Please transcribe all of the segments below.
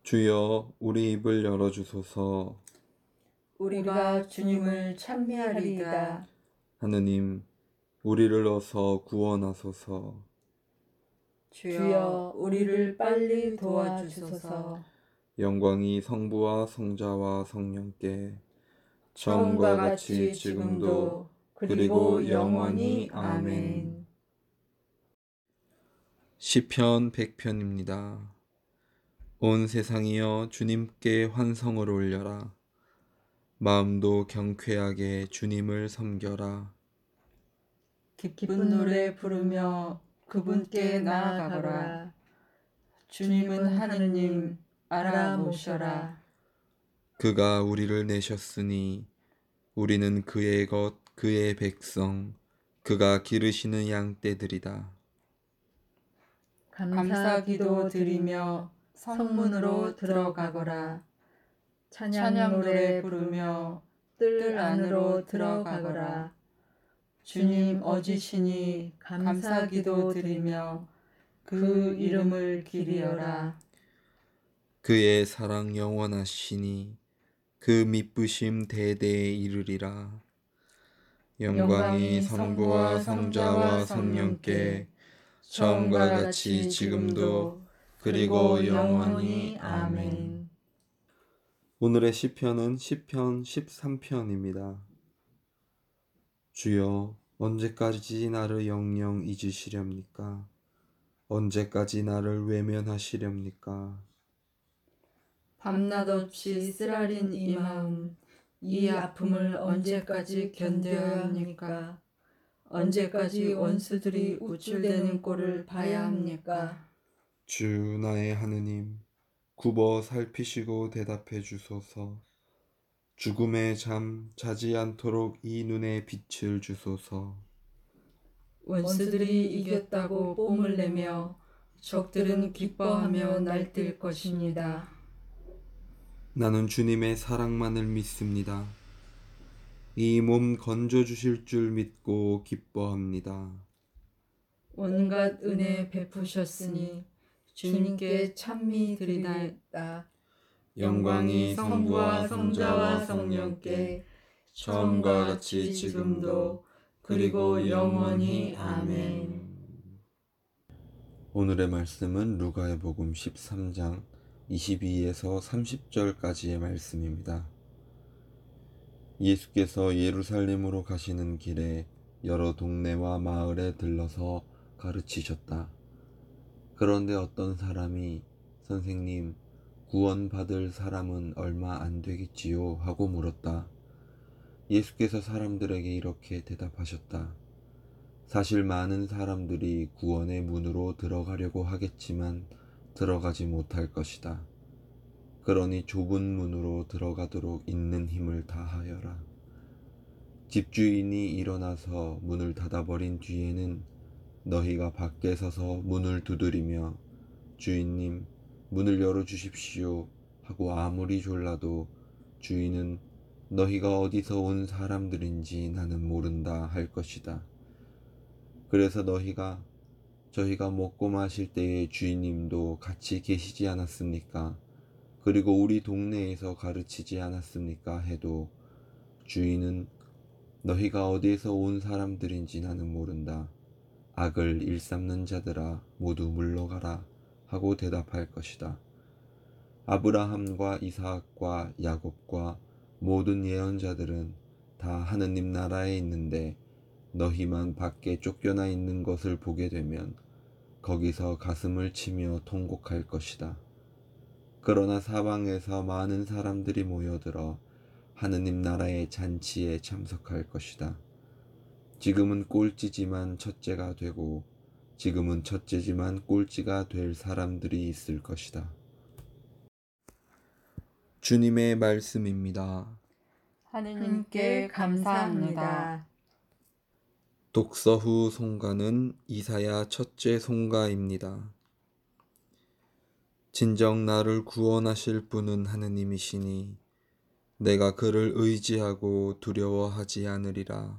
주여, 우리 입을 열어주소서. 우리가 주님을 찬미하리이다. 하느님, 우리를 어서 구원하소서. 주여, 우리를 빨리 도와주소서. 영광이 성부와 성자와 성령께 처음과 같이 지금도 그리고 영원히 아멘. 시편 100편입니다. 온 세상이여 주님께 환성을 올려라. 마음도 경쾌하게 주님을 섬겨라. 기쁜 노래 부르며 그분께 나아가거라. 주님은 하느님 알아보셔라. 그가 우리를 내셨으니 우리는 그의 것, 그의 백성, 그가 기르시는 양떼들이다. 감사기도 드리며 성문으로 들어가거라. 찬양 노래 부르며 뜰 안으로 들어가거라. 주님 어지시니 감사기도 드리며 그 이름을 기리어라. 그의 사랑 영원하시니 그 미쁘심 대대에 이르리라. 영광이 성부와 성자와 성령께 처음과 같이 지금도 그리고 영원히 아멘. 오늘의 시편은 시편 13편입니다. 주여, 언제까지 나를 영영 잊으시렵니까? 언제까지 나를 외면하시렵니까? 밤낮 없이 쓰라린 이 마음, 이 아픔을 언제까지 견뎌야 합니까? 언제까지 원수들이 우쭐대는 꼴을 봐야 합니까? 주 나의 하느님, 굽어 살피시고 대답해 주소서. 죽음의 잠 자지 않도록 이 눈에 빛을 주소서. 원수들이 이겼다고 뽐을 내며 적들은 기뻐하며 날뛸 것입니다. 나는 주님의 사랑만을 믿습니다. 이 몸 건져주실 줄 믿고 기뻐합니다. 온갖 은혜 베푸셨으니 주님께 찬미 드리나이다. 영광이 성부와 성자와 성령께 처음과 같이 지금도 그리고 영원히 아멘. 오늘의 말씀은 루가의 복음 13장 22에서 30절까지의 말씀입니다. 예수께서 예루살렘으로 가시는 길에 여러 동네와 마을에 들러서 가르치셨다. 그런데 어떤 사람이 선생님, 구원받을 사람은 얼마 안 되겠지요? 하고 물었다. 예수께서 사람들에게 이렇게 대답하셨다. 사실 많은 사람들이 구원의 문으로 들어가려고 하겠지만 들어가지 못할 것이다. 그러니 좁은 문으로 들어가도록 있는 힘을 다하여라. 집주인이 일어나서 문을 닫아버린 뒤에는 너희가 밖에 서서 문을 두드리며 주인님, 문을 열어주십시오 하고 아무리 졸라도 주인은 너희가 어디서 온 사람들인지 나는 모른다 할 것이다. 그래서 저희가 먹고 마실 때에 주인님도 같이 계시지 않았습니까? 그리고 우리 동네에서 가르치지 않았습니까? 해도 주인은 너희가 어디에서 온 사람들인지 나는 모른다. 악을 일삼는 자들아 모두 물러가라 하고 대답할 것이다. 아브라함과 이삭과 야곱과 모든 예언자들은 다 하느님 나라에 있는데 너희만 밖에 쫓겨나 있는 것을 보게 되면 거기서 가슴을 치며 통곡할 것이다. 그러나 사방에서 많은 사람들이 모여들어 하느님 나라의 잔치에 참석할 것이다. 지금은 꼴찌지만 첫째가 되고 지금은 첫째지만 꼴찌가 될 사람들이 있을 것이다. 주님의 말씀입니다. 하느님께 감사합니다. 독서 후 송가는 이사야 첫째 송가입니다. 진정 나를 구원하실 분은 하느님이시니 내가 그를 의지하고 두려워하지 않으리라.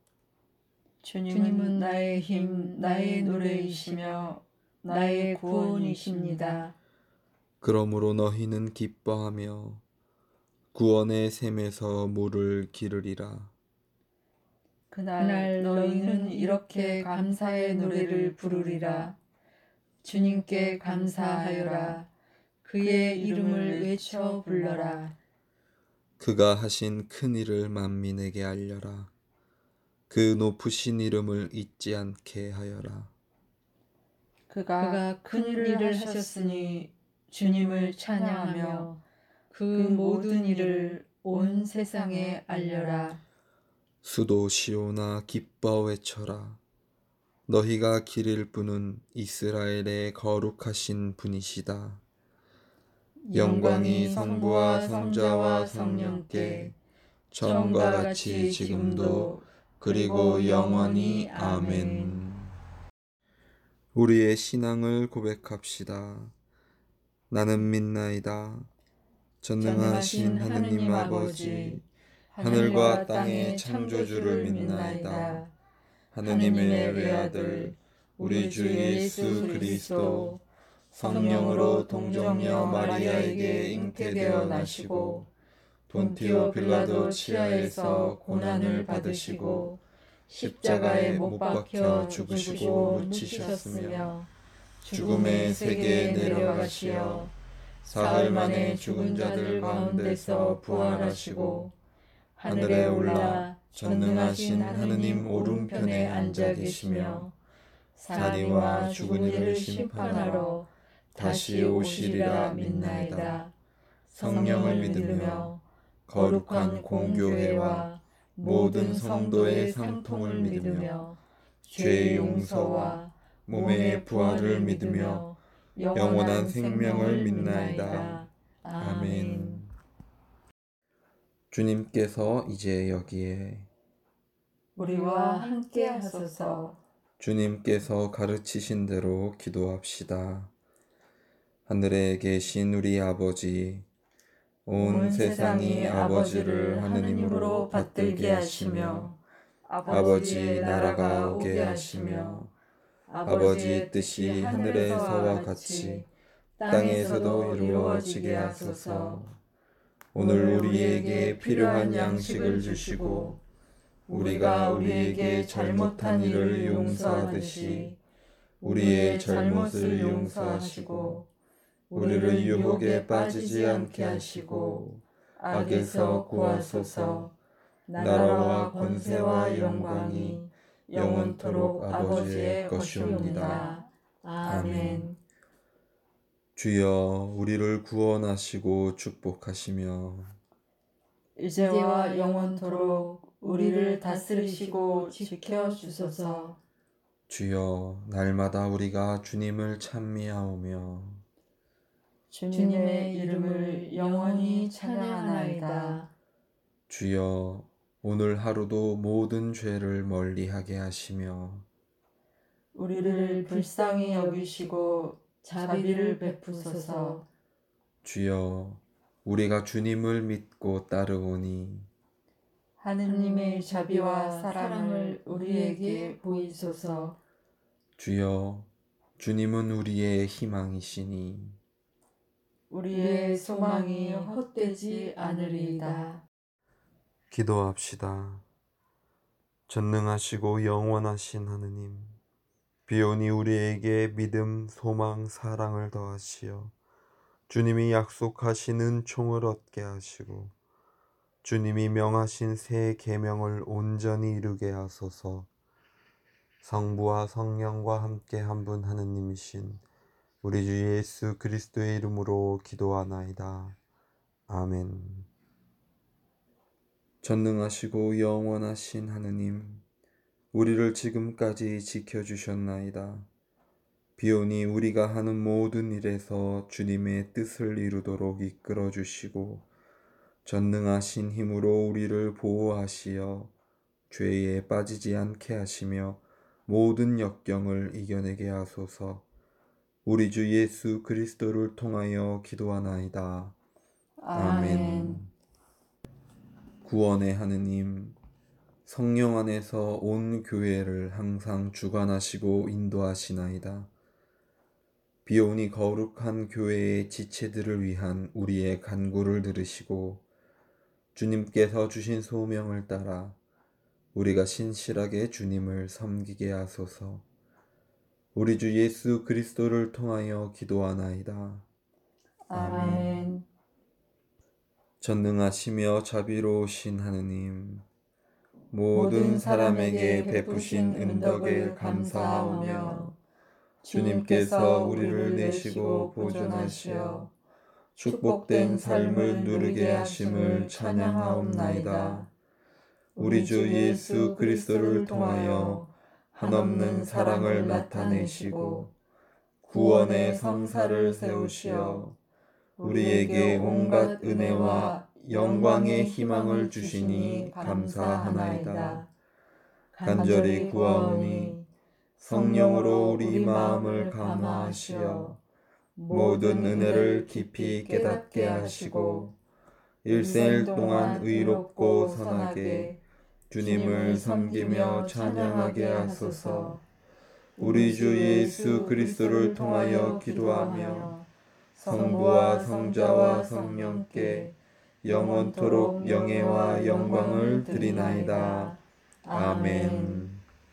주님은 나의 힘, 나의 노래이시며 나의 구원이십니다. 그러므로 너희는 기뻐하며 구원의 샘에서 물을 기르리라. 그날 너희는 이렇게 감사의 노래를 부르리라. 주님께 감사하여라. 그의 이름을 외쳐 불러라. 그가 하신 큰 일을 만민에게 알려라. 그 높으신 이름을 잊지 않게 하여라. 그가 큰 일을 하셨으니 주님을 찬양하며 그 모든 일을 온 세상에 알려라. 수도 시온아 기뻐 외쳐라. 너희가 기릴 분은 이스라엘의 거룩하신 분이시다. 영광이 성부와 성자와 성령께 처음과 같이 지금도 그리고 영원히 아멘. 우리의 신앙을 고백합시다. 나는 믿나이다. 전능하신 하느님 아버지, 하늘과 땅의 창조주를 믿나이다. 하느님의 외아들, 우리 주 예수 그리스도, 성령으로 동정녀 마리아에게 잉태되어 나시고 본티오 빌라도 치하에서 고난을 받으시고 십자가에 못 박혀 죽으시고 묻히셨으며 죽음의 세계에 내려가시어 사흘 만에 죽은 자들 가운데서 부활하시고 하늘에 올라 전능하신 하느님 오른편에 앉아 계시며 사니와 죽은 이를 심판하러 다시 오시리라 믿나이다. 성령을 믿으며 거룩한 공교회와 모든 성도의 상통을 믿으며 죄의 용서와 몸의 부활을 믿으며 영원한 생명을 믿나이다. 아멘. 주님께서 이제 여기에 우리와 함께 하소서. 주님께서 가르치신 대로 기도합시다. 하늘에 계신 우리 아버지, 온 세상이 아버지를 하느님으로 받들게 하시며 아버지의 나라가 오게 하시며 아버지의 뜻이 하늘에서와 같이 땅에서도 이루어지게 하소서. 오늘 우리에게 필요한 양식을 주시고 우리가 우리에게 잘못한 일을 용서하듯이 우리의 잘못을 용서하시고 우리를 유혹에 빠지지 않게 하시고 악에서 구하소서. 나라와 권세와 영광이 영원토록 아버지의 것이옵니다. 아멘. 주여 우리를 구원하시고 축복하시며 이제와 영원토록 우리를 다스리시고 지켜주소서. 주여 날마다 우리가 주님을 찬미하오며 주님의 이름을 영원히 찬양하나이다. 주여 오늘 하루도 모든 죄를 멀리하게 하시며 우리를 불쌍히 여기시고 자비를 베푸소서. 주여 우리가 주님을 믿고 따르오니 하느님의 자비와 사랑을 우리에게 보이소서. 주여 주님은 우리의 희망이시니 우리의 소망이 헛되지 않으리이다. 기도합시다. 전능하시고 영원하신 하느님, 비오니 우리에게 믿음, 소망, 사랑을 더하시어 주님이 약속하신 은총을 얻게 하시고 주님이 명하신 새 계명을 온전히 이루게 하소서. 성부와 성령과 함께 한 분 하느님이신 우리 주 예수 그리스도의 이름으로 기도하나이다. 아멘. 전능하시고 영원하신 하느님, 우리를 지금까지 지켜주셨나이다. 비오니 우리가 하는 모든 일에서 주님의 뜻을 이루도록 이끌어 주시고 전능하신 힘으로 우리를 보호하시어 죄에 빠지지 않게 하시며 모든 역경을 이겨내게 하소서. 우리 주 예수 그리스도를 통하여 기도하나이다. 아멘. 구원의 하느님, 성령 안에서 온 교회를 항상 주관하시고 인도하시나이다. 비오니 거룩한 교회의 지체들을 위한 우리의 간구를 들으시고 주님께서 주신 소명을 따라 우리가 신실하게 주님을 섬기게 하소서. 우리 주 예수 그리스도를 통하여 기도하나이다. 아멘. 전능하시며 자비로우신 하느님, 모든 사람에게 베푸신 은덕을 감사하오며 주님께서 우리를 내시고 보존하시어 축복된 삶을 누리게 하심을 찬양하옵나이다. 우리 주 예수 그리스도를 통하여 한없는 사랑을 나타내시고 구원의 성사를 세우시어 우리에게 온갖 은혜와 영광의 희망을 주시니 감사하나이다. 간절히 구하오니 성령으로 우리 마음을 감화하시어 모든 은혜를 깊이 깨닫게 하시고 일생일 동안 의롭고 선하게 주님을 섬기며 찬양하게 하소서. 우리 주 예수 그리스도를 통하여 기도하며 성부와 성자와 성령께 영원토록 영예와 영광을 드리나이다. 아멘.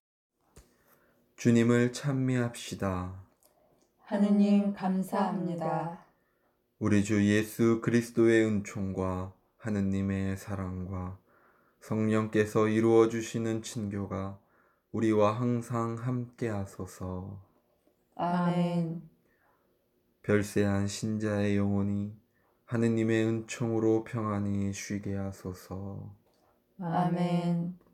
주님을 찬미합시다. 하느님 감사합니다. 우리 주 예수 그리스도의 은총과 하느님의 사랑과 성령께서 이루어 주시는 친교가 우리와 항상 함께 하소서. 아멘. 별세한 신자의 영혼이 하느님의 은총으로 평안히 쉬게 하소서. 아멘.